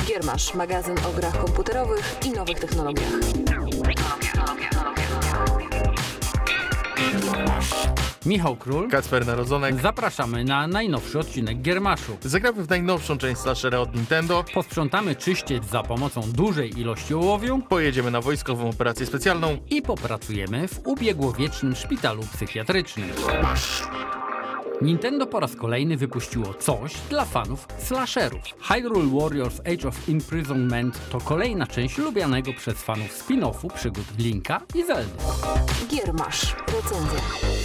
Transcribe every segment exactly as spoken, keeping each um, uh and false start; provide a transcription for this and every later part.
Giermasz, magazyn o grach komputerowych i nowych technologiach. Michał Król, Kacper Narodzonek. Zapraszamy na najnowszy odcinek Giermaszu. Zagramy w najnowszą część slashera od Nintendo. Posprzątamy czyściec za pomocą dużej ilości ołowiu. Pojedziemy na wojskową operację specjalną. I popracujemy w ubiegłowiecznym szpitalu psychiatrycznym. Nintendo po raz kolejny wypuściło coś dla fanów slasherów. Hyrule Warriors Age of Imprisonment to kolejna część lubianego przez fanów spin-offu przygód Linka i Zeldy. Giermasz, recenzja.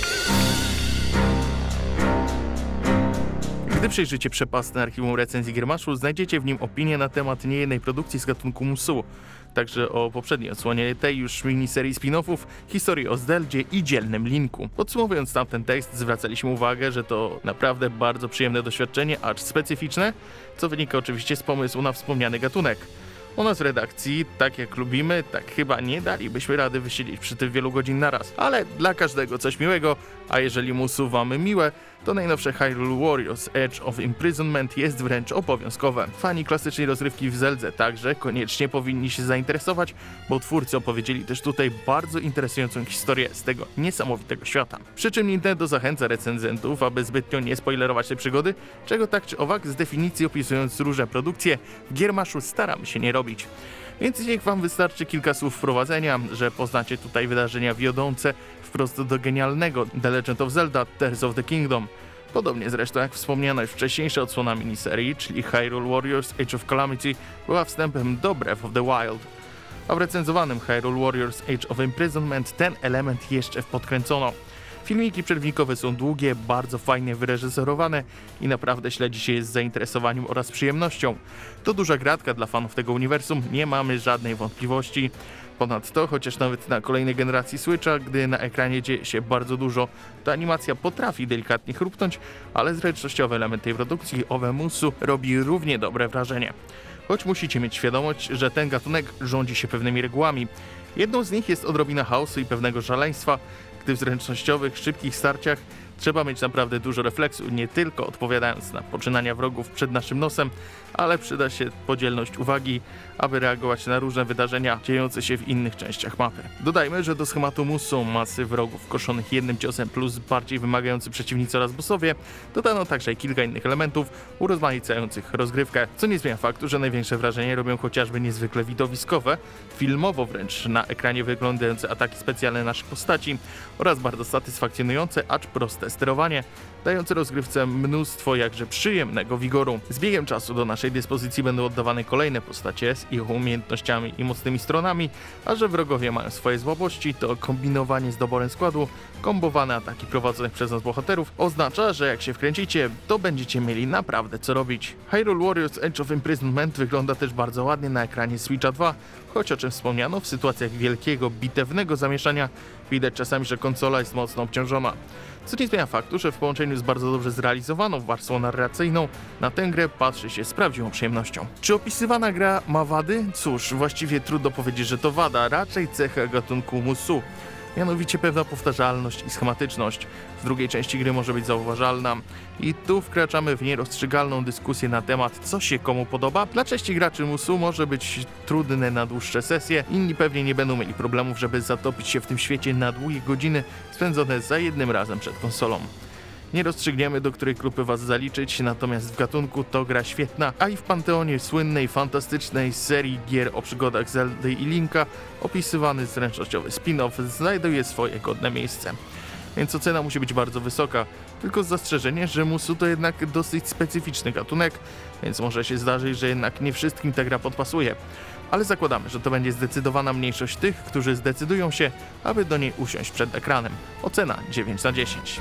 Gdy przejrzycie przepastne archiwum recenzji Giermaszu, znajdziecie w nim opinie na temat niejednej produkcji z gatunku Musou. Także o poprzedniej odsłonie tej już miniserii spin-offów, historii o Zeldzie i dzielnym Linku. Podsumowując tamten tekst, zwracaliśmy uwagę, że to naprawdę bardzo przyjemne doświadczenie, acz specyficzne, co wynika oczywiście z pomysłu na wspomniany gatunek. U nas w redakcji, tak jak lubimy, tak chyba nie dalibyśmy rady wysiedzieć przy tym wielu godzin naraz. Ale dla każdego coś miłego, a jeżeli Musou wam miłe, to najnowsze Hyrule Warriors Age of Imprisonment jest wręcz obowiązkowe. Fani klasycznej rozrywki w Zeldze także koniecznie powinni się zainteresować, bo twórcy opowiedzieli też tutaj bardzo interesującą historię z tego niesamowitego świata. Przy czym Nintendo zachęca recenzentów, aby zbytnio nie spoilerować tej przygody, czego tak czy owak z definicji opisując różne produkcje, w Giermaszu staramy się nie robić. Więc niech wam wystarczy kilka słów wprowadzenia, że poznacie tutaj wydarzenia wiodące wprost do genialnego The Legend of Zelda Tears of the Kingdom. Podobnie zresztą jak wspomniana już wcześniejsza odsłona miniserii, czyli Hyrule Warriors Age of Calamity, była wstępem do Breath of the Wild. A w recenzowanym Hyrule Warriors Age of Imprisonment ten element jeszcze podkręcono. Filmiki przerwnikowe są długie, bardzo fajnie wyreżyserowane i naprawdę śledzi się je z zainteresowaniem oraz przyjemnością. To duża gratka dla fanów tego uniwersum, nie mamy żadnej wątpliwości. Ponadto, chociaż nawet na kolejnej generacji Switcha, gdy na ekranie dzieje się bardzo dużo, to animacja potrafi delikatnie chrupnąć, ale zręcznościowy element tej produkcji, owe Musou, robi równie dobre wrażenie. Choć musicie mieć świadomość, że ten gatunek rządzi się pewnymi regułami. Jedną z nich jest odrobina chaosu i pewnego szaleństwa, gdy w zręcznościowych, szybkich starciach trzeba mieć naprawdę dużo refleksu, nie tylko odpowiadając na poczynania wrogów przed naszym nosem, ale przyda się podzielność uwagi, aby reagować na różne wydarzenia dziejące się w innych częściach mapy. Dodajmy, że do schematu Musou masy wrogów koszonych jednym ciosem plus bardziej wymagający przeciwnicy oraz bossowie dodano także kilka innych elementów urozmaicających rozgrywkę, co nie zmienia faktu, że największe wrażenie robią chociażby niezwykle widowiskowe, filmowo wręcz na ekranie wyglądające ataki specjalne naszych postaci oraz bardzo satysfakcjonujące, acz proste sterowanie, dające rozgrywce mnóstwo jakże przyjemnego wigoru. Z biegiem czasu do naszej dyspozycji będą oddawane kolejne postacie z ich umiejętnościami i mocnymi stronami, a że wrogowie mają swoje słabości, to kombinowanie z doborem składu, kombowane ataki prowadzonych przez nas bohaterów oznacza, że jak się wkręcicie, to będziecie mieli naprawdę co robić. Hyrule Warriors Age of Imprisonment wygląda też bardzo ładnie na ekranie Switcha dwa, choć o czym wspomniano, w sytuacjach wielkiego, bitewnego zamieszania widać czasami, że konsola jest mocno obciążona. Co nie zmienia faktu, że w połączeniu z bardzo dobrze zrealizowaną warstwą narracyjną na tę grę patrzy się z prawdziwą przyjemnością. Czy opisywana gra ma wady? Cóż, właściwie trudno powiedzieć, że to wada, raczej cecha gatunku Musou. Mianowicie pewna powtarzalność i schematyczność. W drugiej części gry może być zauważalna. I tu wkraczamy w nierozstrzygalną dyskusję na temat, co się komu podoba. Dla części graczy Musou może być trudne na dłuższe sesje, inni pewnie nie będą mieli problemów, żeby zatopić się w tym świecie na długie godziny spędzone za jednym razem przed konsolą. Nie rozstrzygniemy, do której grupy was zaliczyć, natomiast w gatunku to gra świetna, a i w panteonie słynnej, fantastycznej serii gier o przygodach Zeldy i Linka opisywany zręcznościowy spin-off znajduje swoje godne miejsce. Więc ocena musi być bardzo wysoka, tylko z zastrzeżeniem, że Musou to jednak dosyć specyficzny gatunek, więc może się zdarzyć, że jednak nie wszystkim ta gra podpasuje. Ale zakładamy, że to będzie zdecydowana mniejszość tych, którzy zdecydują się, aby do niej usiąść przed ekranem. Ocena dziewięć na dziesięć.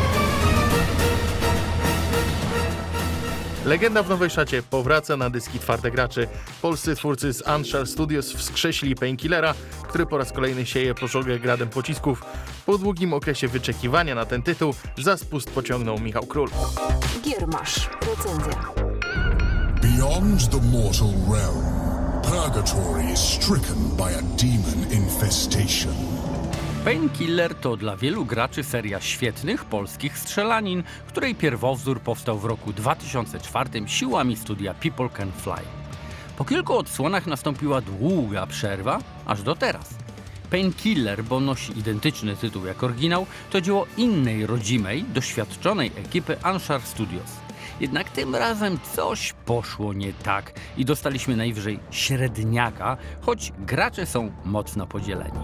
Legenda w nowej szacie powraca na dyski twarde graczy. Polscy twórcy z Anshar Studios wskrzesili Painkillera, który po raz kolejny sieje pożogę gradem pocisków. Po długim okresie wyczekiwania na ten tytuł za spust pociągnął Michał Król. Giermasz, recenzja. Beyond the mortal realm, Purgatory is stricken by a demon infestation. Painkiller to dla wielu graczy seria świetnych polskich strzelanin, której pierwowzór powstał w roku dwa tysiące czwartym siłami studia People Can Fly. Po kilku odsłonach nastąpiła długa przerwa, aż do teraz. Painkiller, bo nosi identyczny tytuł jak oryginał, to dzieło innej rodzimej, doświadczonej ekipy Anshar Studios. Jednak tym razem coś poszło nie tak i dostaliśmy najwyżej średniaka, choć gracze są mocno podzieleni.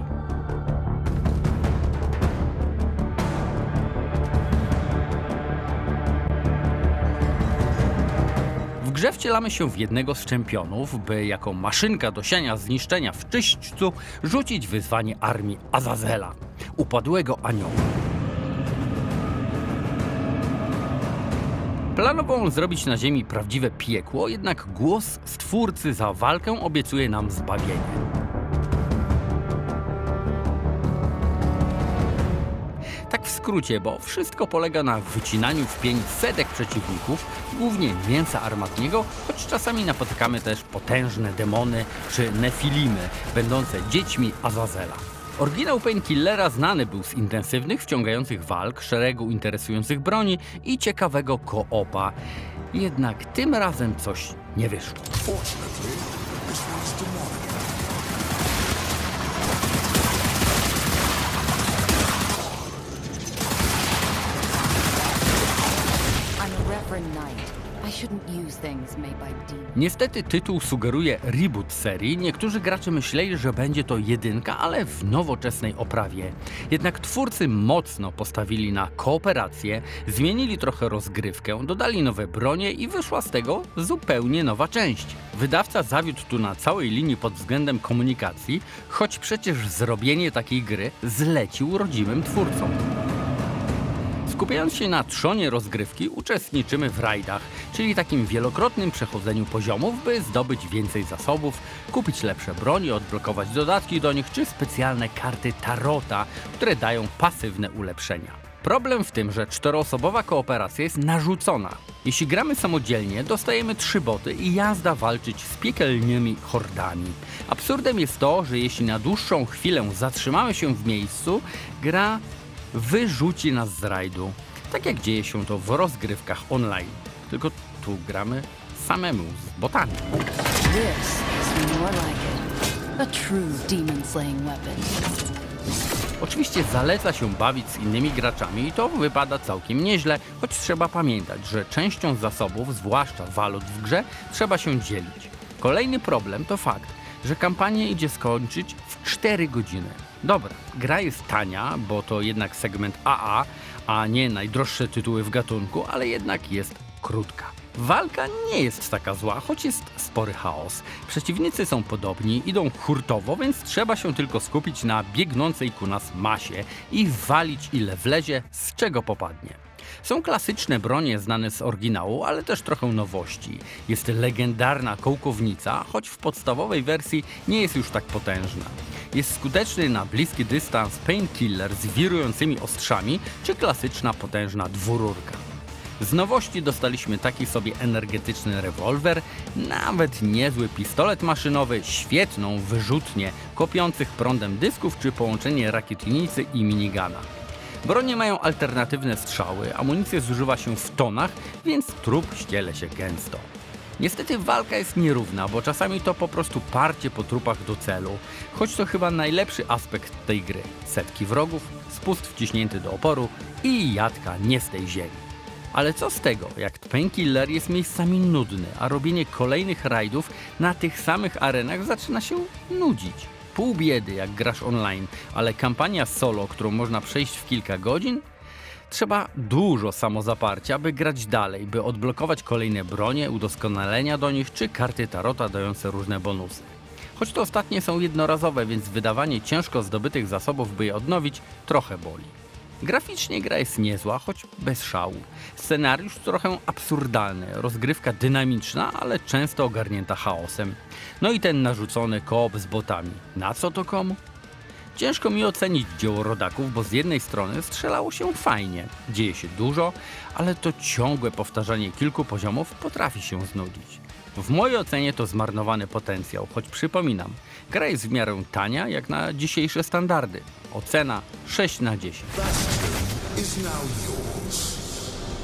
W grze wcielamy się w jednego z czempionów, by jako maszynka do siania zniszczenia w czyśćcu rzucić wyzwanie armii Azazela, upadłego anioła. Planował on zrobić na ziemi prawdziwe piekło, jednak głos Stwórcy za walkę obiecuje nam zbawienie. Tak w skrócie, bo wszystko polega na wycinaniu w pień setek przeciwników, głównie mięsa armatniego, choć czasami napotykamy też potężne demony czy nefilimy, będące dziećmi Azazela. Oryginał Painkillera znany był z intensywnych, wciągających walk, szeregu interesujących broni i ciekawego koopa. Jednak tym razem coś nie wyszło. Niestety tytuł sugeruje reboot serii. Niektórzy gracze myśleli, że będzie to jedynka, ale w nowoczesnej oprawie. Jednak twórcy mocno postawili na kooperację, zmienili trochę rozgrywkę, dodali nowe bronie i wyszła z tego zupełnie nowa część. Wydawca zawiódł tu na całej linii pod względem komunikacji, choć przecież zrobienie takiej gry zlecił rodzimym twórcom. Skupiając się na trzonie rozgrywki, uczestniczymy w rajdach, czyli takim wielokrotnym przechodzeniu poziomów, by zdobyć więcej zasobów, kupić lepsze broni, odblokować dodatki do nich, czy specjalne karty tarota, które dają pasywne ulepszenia. Problem w tym, że czteroosobowa kooperacja jest narzucona. Jeśli gramy samodzielnie, dostajemy trzy boty i jazda walczyć z piekielnymi hordami. Absurdem jest to, że jeśli na dłuższą chwilę zatrzymamy się w miejscu, gra wyrzuci nas z rajdu, tak jak dzieje się to w rozgrywkach online. Tylko tu gramy samemu z botami. This is more like it. A true demon-slaying weapon. Oczywiście zaleca się bawić z innymi graczami i to wypada całkiem nieźle, choć trzeba pamiętać, że częścią zasobów, zwłaszcza walut w grze, trzeba się dzielić. Kolejny problem to fakt, że kampanię idzie skończyć w cztery godziny. Dobra, gra jest tania, bo to jednak segment A A, a nie najdroższe tytuły w gatunku, ale jednak jest krótka. Walka nie jest taka zła, choć jest spory chaos. Przeciwnicy są podobni, idą hurtowo, więc trzeba się tylko skupić na biegnącej ku nas masie i walić ile wlezie, z czego popadnie. Są klasyczne bronie znane z oryginału, ale też trochę nowości. Jest legendarna kołkownica, choć w podstawowej wersji nie jest już tak potężna. Jest skuteczny na bliski dystans Painkiller z wirującymi ostrzami, czy klasyczna potężna dwururka. Z nowości dostaliśmy taki sobie energetyczny rewolwer, nawet niezły pistolet maszynowy, świetną wyrzutnię kopiących prądem dysków czy połączenie rakietnicy i minigana. Bronie mają alternatywne strzały, amunicję zużywa się w tonach, więc trup ściele się gęsto. Niestety walka jest nierówna, bo czasami to po prostu parcie po trupach do celu, choć to chyba najlepszy aspekt tej gry. Setki wrogów, spust wciśnięty do oporu i jadka nie z tej ziemi. Ale co z tego, jak Painkiller jest miejscami nudny, a robienie kolejnych rajdów na tych samych arenach zaczyna się nudzić. Pół biedy jak grasz online, ale kampania solo, którą można przejść w kilka godzin? Trzeba dużo samozaparcia, by grać dalej, by odblokować kolejne bronie, udoskonalenia do nich, czy karty tarota dające różne bonusy. Choć to ostatnie są jednorazowe, więc wydawanie ciężko zdobytych zasobów, by je odnowić, trochę boli. Graficznie gra jest niezła, choć bez szału. Scenariusz trochę absurdalny, rozgrywka dynamiczna, ale często ogarnięta chaosem. No i ten narzucony koop z botami. Na co to komu? Ciężko mi ocenić dzieło rodaków, bo z jednej strony strzelało się fajnie, dzieje się dużo, ale to ciągłe powtarzanie kilku poziomów potrafi się znudzić. W mojej ocenie to zmarnowany potencjał, choć przypominam, gra jest w miarę tania jak na dzisiejsze standardy. Ocena sześć na dziesięć. Is now yours.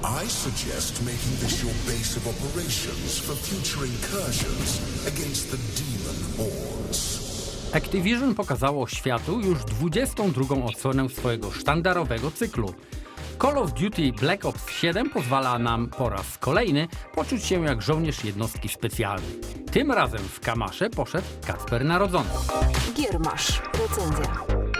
I suggest making this your base of operations for future incursions against the demon hordes. Activision pokazało światu już dwudziestą drugą odsłonę swojego sztandarowego cyklu. Call of Duty Black Ops siedem pozwala nam po raz kolejny poczuć się jak żołnierz jednostki specjalnej. Tym razem w kamasze poszedł Kacper Narodzony. Giermasz. Recenzja.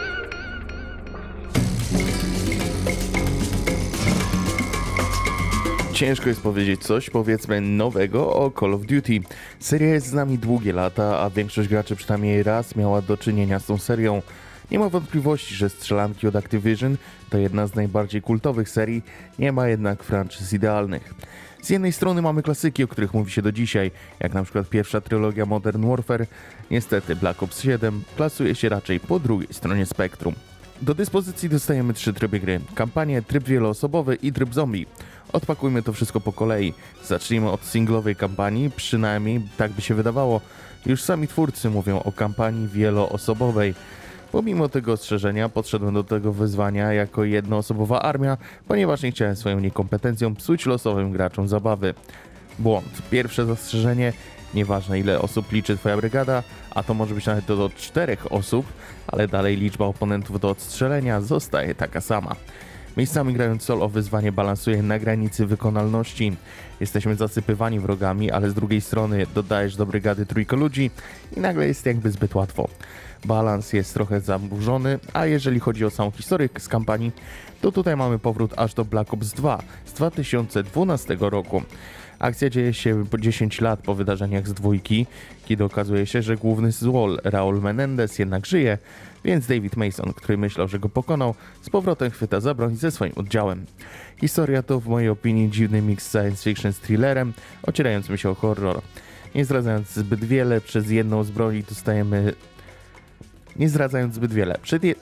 Ciężko jest powiedzieć coś, powiedzmy, nowego o Call of Duty. Seria jest z nami długie lata, a większość graczy przynajmniej raz miała do czynienia z tą serią. Nie ma wątpliwości, że strzelanki od Activision to jedna z najbardziej kultowych serii, nie ma jednak franczyz idealnych. Z jednej strony mamy klasyki, o których mówi się do dzisiaj, jak na przykład pierwsza trylogia Modern Warfare. Niestety Black Ops siedem plasuje się raczej po drugiej stronie spektrum. Do dyspozycji dostajemy trzy tryby gry: kampanię, tryb wieloosobowy i tryb zombie. Odpakujmy to wszystko po kolei. Zacznijmy od singlowej kampanii, przynajmniej tak by się wydawało. Już sami twórcy mówią o kampanii wieloosobowej. Pomimo tego ostrzeżenia podszedłem do tego wyzwania jako jednoosobowa armia, ponieważ nie chciałem swoją niekompetencją psuć losowym graczom zabawy. Błąd. Pierwsze zastrzeżenie: nieważne ile osób liczy twoja brygada, a to może być nawet do, do czterech osób, ale dalej liczba oponentów do odstrzelenia zostaje taka sama. Miejscami grając solo wyzwanie balansuje na granicy wykonalności. Jesteśmy zasypywani wrogami, ale z drugiej strony dodajesz do brygady trójkę ludzi i nagle jest jakby zbyt łatwo. Balans jest trochę zaburzony, a jeżeli chodzi o samą historię z kampanii, to tutaj mamy powrót aż do Black Ops dwa z dwa tysiące dwunastego roku. Akcja dzieje się dziesięć lat po wydarzeniach z dwójki, kiedy okazuje się, że główny złol Raul Menendez jednak żyje, więc David Mason, który myślał, że go pokonał, z powrotem chwyta za broń ze swoim oddziałem. Historia to w mojej opinii dziwny mix science fiction z thrillerem, ocierającym się o horror. Nie zdradzając zbyt wiele, przez jedną z broni dostajemy... Nie zdradzając zbyt wiele, przed je...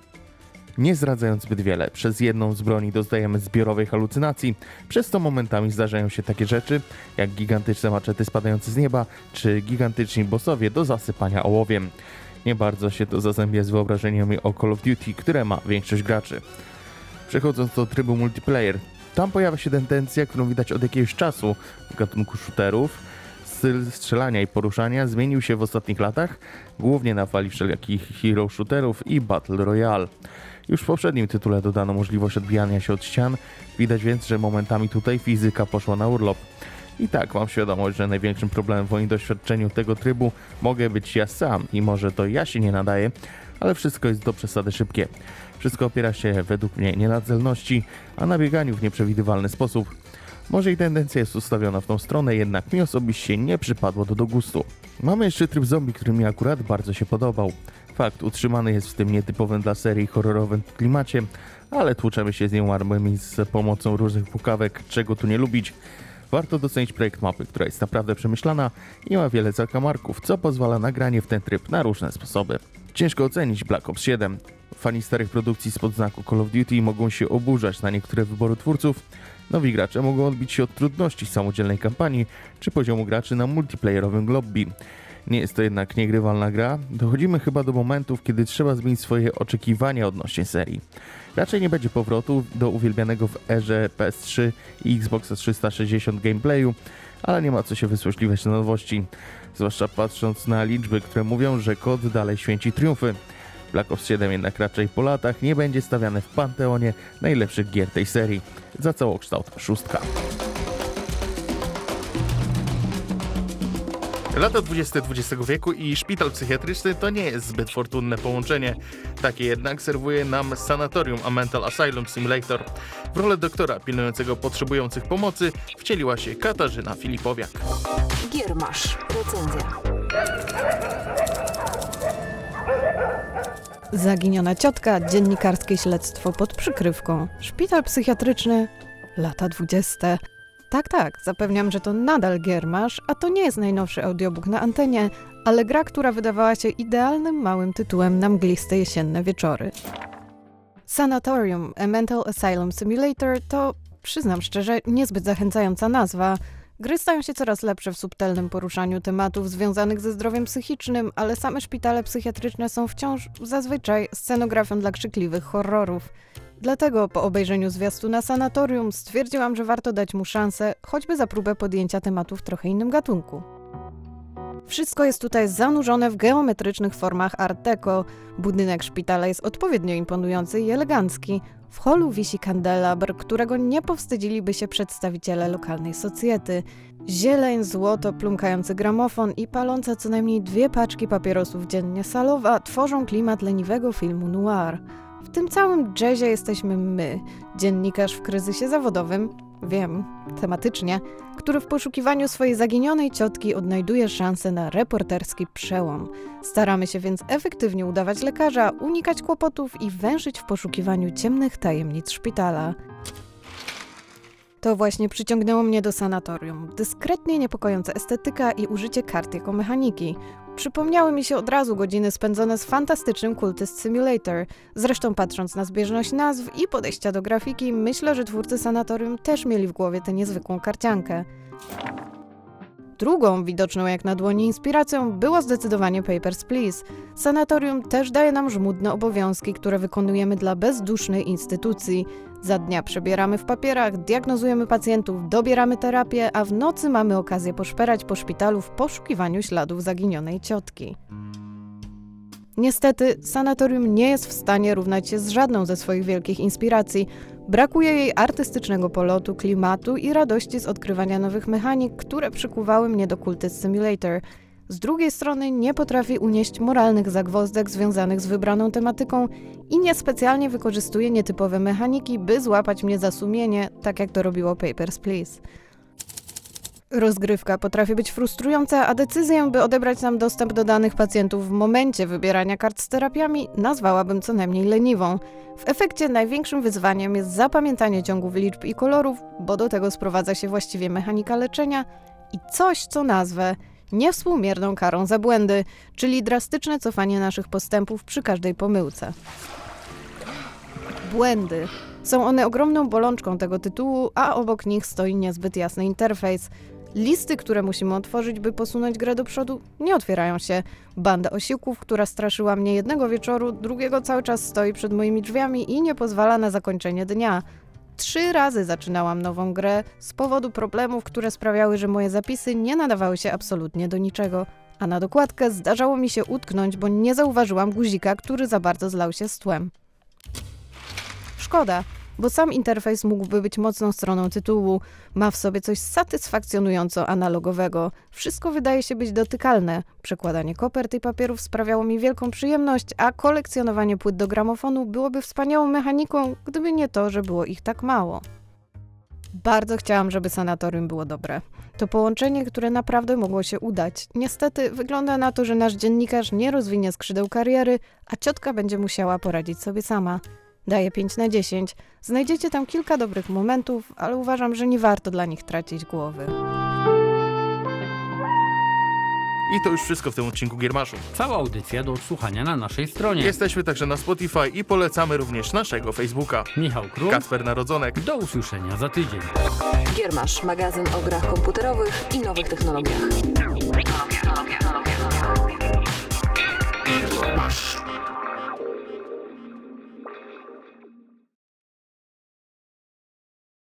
Nie zdradzając zbyt wiele, przez jedną z broni dostajemy zbiorowej halucynacji, przez to momentami zdarzają się takie rzeczy, jak gigantyczne maczety spadające z nieba, czy gigantyczni bossowie do zasypania ołowiem. Nie bardzo się to zazębia z wyobrażeniami o Call of Duty, które ma większość graczy. Przechodząc do trybu multiplayer, tam pojawia się tendencja, którą widać od jakiegoś czasu w gatunku shooterów. Styl strzelania i poruszania zmienił się w ostatnich latach, głównie na fali wszelakich hero shooterów i Battle Royale. Już w poprzednim tytule dodano możliwość odbijania się od ścian, widać więc, że momentami tutaj fizyka poszła na urlop. I tak, mam świadomość, że największym problemem w moim doświadczeniu tego trybu mogę być ja sam i może to ja się nie nadaję, ale wszystko jest do przesady szybkie. Wszystko opiera się według mnie nie na celności, a na bieganiu w nieprzewidywalny sposób. Może i tendencja jest ustawiona w tą stronę, jednak mi osobiście nie przypadło to do gustu. Mamy jeszcze tryb zombie, który mi akurat bardzo się podobał. Fakt, utrzymany jest w tym nietypowym dla serii horrorowym klimacie, ale tłuczemy się z nią armami z pomocą różnych pukawek, czego tu nie lubić. Warto docenić projekt mapy, która jest naprawdę przemyślana i ma wiele zakamarków, co pozwala na granie w ten tryb na różne sposoby. Ciężko ocenić Black Ops siedem. Fani starych produkcji spod znaku Call of Duty mogą się oburzać na niektóre wybory twórców. Nowi gracze mogą odbić się od trudności samodzielnej kampanii czy poziomu graczy na multiplayerowym lobby. Nie jest to jednak niegrywalna gra. Dochodzimy chyba do momentów, kiedy trzeba zmienić swoje oczekiwania odnośnie serii. Raczej nie będzie powrotu do uwielbianego w erze P S trzy i Xboxa trzysta sześćdziesiąt gameplayu, ale nie ma co się wysłośliwać na nowości, zwłaszcza patrząc na liczby, które mówią, że kod dalej święci triumfy. Black Ops siedem jednak raczej po latach nie będzie stawiane w panteonie najlepszych gier tej serii. Za całokształt szóstka. Lata dwudzieste dwudziestego wieku i szpital psychiatryczny to nie jest zbyt fortunne połączenie. Takie jednak serwuje nam sanatorium a Mental Asylum Simulator. W rolę doktora pilnującego potrzebujących pomocy wcieliła się Katarzyna Filipowiak. Giermasz. Recenzja. Zaginiona ciotka, dziennikarskie śledztwo pod przykrywką, szpital psychiatryczny, lata dwudzieste. Tak, tak, zapewniam, że to nadal Giermasz, a to nie jest najnowszy audiobook na antenie, ale gra, która wydawała się idealnym małym tytułem na mgliste jesienne wieczory. Sanatorium, a Mental Asylum Simulator to, przyznam szczerze, niezbyt zachęcająca nazwa. Gry stają się coraz lepsze w subtelnym poruszaniu tematów związanych ze zdrowiem psychicznym, ale same szpitale psychiatryczne są wciąż zazwyczaj scenografią dla krzykliwych horrorów. Dlatego po obejrzeniu zwiastuna Sanatorium stwierdziłam, że warto dać mu szansę, choćby za próbę podjęcia tematu w trochę innym gatunku. Wszystko jest tutaj zanurzone w geometrycznych formach art deco. Budynek szpitala jest odpowiednio imponujący i elegancki. W holu wisi kandelabr, którego nie powstydziliby się przedstawiciele lokalnej socjety. Zieleń, złoto, plumkający gramofon i palące co najmniej dwie paczki papierosów dziennie salowa tworzą klimat leniwego filmu noir. W tym całym jazzie jesteśmy my, dziennikarz w kryzysie zawodowym, wiem, tematycznie, który w poszukiwaniu swojej zaginionej ciotki odnajduje szansę na reporterski przełom. Staramy się więc efektywnie udawać lekarza, unikać kłopotów i węszyć w poszukiwaniu ciemnych tajemnic szpitala. To właśnie przyciągnęło mnie do Sanatorium. Dyskretnie niepokojąca estetyka i użycie kart jako mechaniki. Przypomniały mi się od razu godziny spędzone z fantastycznym Cultist Simulator. Zresztą patrząc na zbieżność nazw i podejścia do grafiki, myślę, że twórcy Sanatorium też mieli w głowie tę niezwykłą karciankę. Drugą, widoczną jak na dłoni inspiracją, było zdecydowanie Papers, Please. Sanatorium też daje nam żmudne obowiązki, które wykonujemy dla bezdusznej instytucji. Za dnia przebieramy w papierach, diagnozujemy pacjentów, dobieramy terapię, a w nocy mamy okazję poszperać po szpitalu w poszukiwaniu śladów zaginionej ciotki. Niestety, Sanatorium nie jest w stanie równać się z żadną ze swoich wielkich inspiracji. Brakuje jej artystycznego polotu, klimatu i radości z odkrywania nowych mechanik, które przykuwały mnie do Cultist Simulator. Z drugiej strony nie potrafi unieść moralnych zagwozdek związanych z wybraną tematyką i niespecjalnie wykorzystuje nietypowe mechaniki, by złapać mnie za sumienie, tak jak to robiło Papers, Please. Rozgrywka potrafi być frustrująca, a decyzję, by odebrać nam dostęp do danych pacjentów w momencie wybierania kart z terapiami, nazwałabym co najmniej leniwą. W efekcie największym wyzwaniem jest zapamiętanie ciągów liczb i kolorów, bo do tego sprowadza się właściwie mechanika leczenia i coś, co nazwę niewspółmierną karą za błędy, czyli drastyczne cofanie naszych postępów przy każdej pomyłce. Błędy. Są one ogromną bolączką tego tytułu, a obok nich stoi niezbyt jasny interfejs. Listy, które musimy otworzyć, by posunąć grę do przodu, nie otwierają się. Banda osiłków, która straszyła mnie jednego wieczoru, drugiego cały czas stoi przed moimi drzwiami i nie pozwala na zakończenie dnia. Trzy razy zaczynałam nową grę z powodu problemów, które sprawiały, że moje zapisy nie nadawały się absolutnie do niczego. A na dokładkę zdarzało mi się utknąć, bo nie zauważyłam guzika, który za bardzo zlał się z tłem. Szkoda, bo sam interfejs mógłby być mocną stroną tytułu. Ma w sobie coś satysfakcjonująco analogowego. Wszystko wydaje się być dotykalne. Przekładanie kopert i papierów sprawiało mi wielką przyjemność, a kolekcjonowanie płyt do gramofonu byłoby wspaniałą mechaniką, gdyby nie to, że było ich tak mało. Bardzo chciałam, żeby Sanatorium było dobre. To połączenie, które naprawdę mogło się udać. Niestety wygląda na to, że nasz dziennikarz nie rozwinie skrzydeł kariery, a ciotka będzie musiała poradzić sobie sama. Daję pięć na dziesięć. Znajdziecie tam kilka dobrych momentów, ale uważam, że nie warto dla nich tracić głowy. I to już wszystko w tym odcinku Giermaszu. Cała audycja do odsłuchania na naszej stronie. Jesteśmy także na Spotify i polecamy również naszego Facebooka. Michał Król. Kacper Narodzonek. Do usłyszenia za tydzień. Giermasz, magazyn o grach komputerowych i nowych technologiach.